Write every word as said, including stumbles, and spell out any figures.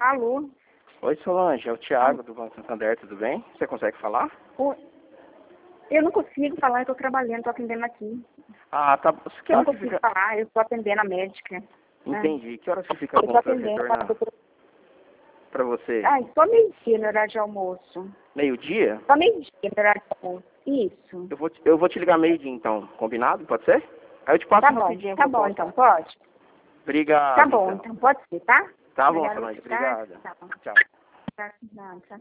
Alô? Oi, Solange, é o Thiago do Banco Santander, tudo bem? Você consegue falar? Oi. Eu não consigo falar, eu estou trabalhando, estou atendendo aqui. Ah, tá. Você que Eu não hora que consigo fica... falar, eu estou atendendo a médica. Entendi. Que hora que fica Eu bom estou pra eu atendendo, tá? retornar? Pra você? Ah, só meio-dia no horário de almoço. Meio-dia? Só meio-dia no horário de almoço. Isso. Eu vou, te, eu vou te ligar meio-dia então, combinado? Pode ser? Aí eu te passo Tá bom, rapidinho a tá bom proposta. então, pode? Obrigado, Tá bom, então. então pode ser, tá? Tá bom, Melhor Solange, você, tá? obrigado. Tá bom. Tchau. Tá, não, tá.